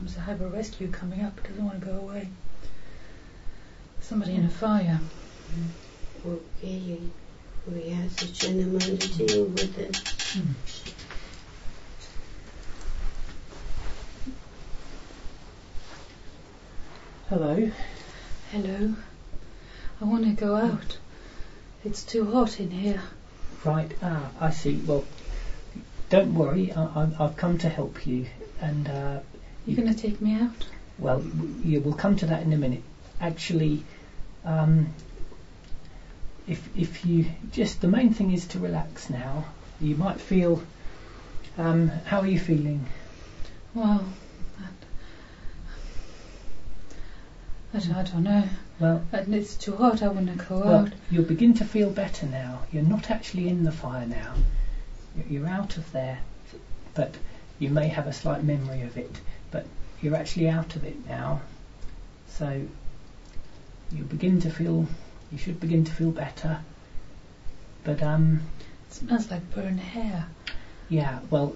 Sometimes I have a rescue coming up, doesn't want to go away. Somebody in a fire. Okay, we have to gentleman to deal with it. Hello. Hello. I want to go out. It's too hot in here. Right, I see. Well, don't worry, I've come to help you. And You're going to take me out? well, we'll come to that in a minute. Actually, if you just, the main thing is to relax now. You might feel. How are you feeling? Well, I don't know. Well, And it's too hot, I want to go well, out. you'll begin to feel better now. You're not actually in the fire now. You're out of there, but you may have a slight memory of it. But you're actually out of it now. So you should begin to feel better. But It smells like burnt hair. yeah. Well,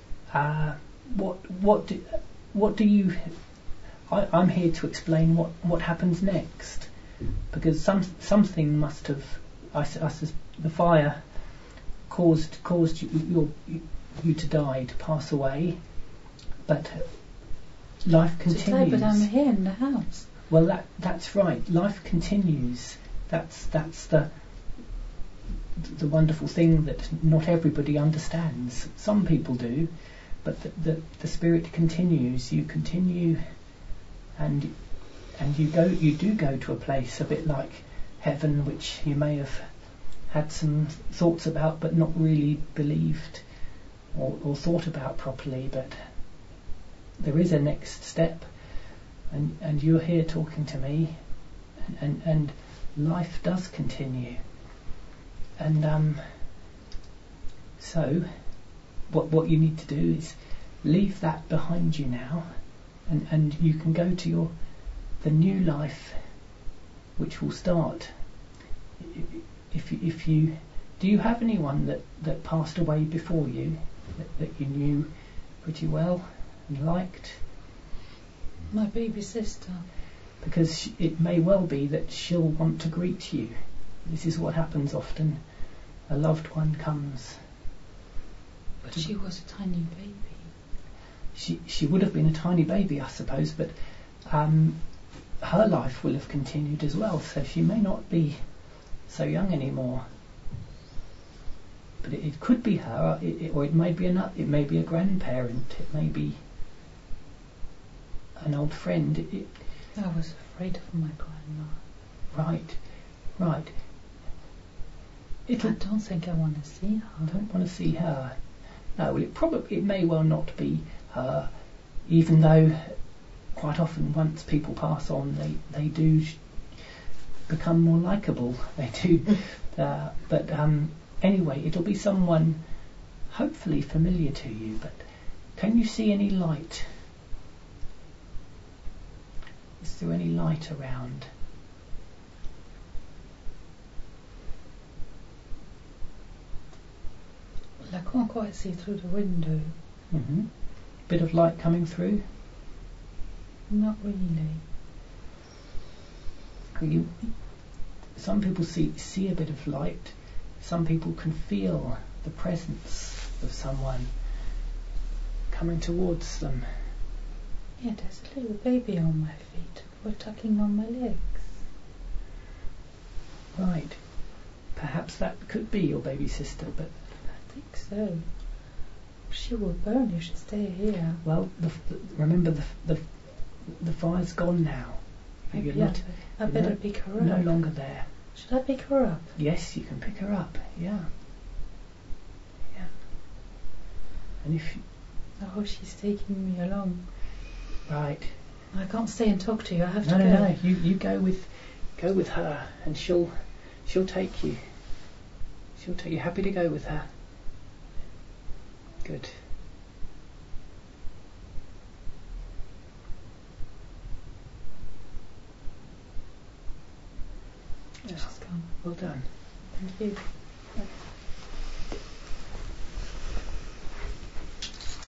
what do you? I'm here to explain what happens next, because something must have. The fire caused you to die, to pass away, but life continues. But I'm here in the house. Well, that's right. Life continues. That's the wonderful thing that not everybody understands. Some people do, but the spirit continues. You continue, and you do go to a place a bit like heaven, which you may have had some thoughts about, but not really believed or thought about properly. But there is a next step. And you're here talking to me, and life does continue. And so what you need to do is leave that behind you now, and you can go to the new life, which will start. If you do, you have anyone that passed away before you that you knew pretty well and liked? My baby sister. Because it may well be that she'll want to greet you. This is what happens often. A loved one comes. But she was a tiny baby. She would have been a tiny baby, I suppose, but her life will have continued as well, so she may not be so young anymore. But it could be her, or it may be it may be a grandparent, it may be an old friend. I was afraid of my grandma. Right. I don't think I want to see her. I don't want to see her. No, it may well not be her, even though quite often once people pass on, they do become more likeable. They do. But anyway, it'll be someone hopefully familiar to you. But can you see any light? Is there any light around? Well, I can't quite see through the window. Bit of light coming through? Not really. Some people see a bit of light. Some people can feel the presence of someone coming towards them. Yeah, there's a little baby on my feet. We're tucking on my legs. Right. Perhaps that could be your baby sister, but I think so. She will burn if she stay here. well, remember the fire's gone now. Maybe I better pick her up. No longer there. Should I pick her up? Yes, you can pick her up. Yeah. And if Oh, she's taking me along. right. I can't stay and talk to you. I have to go. No. You go with her, and she'll take you. She'll take you. Happy to go with her? Good. She's gone. Well done. Thank you.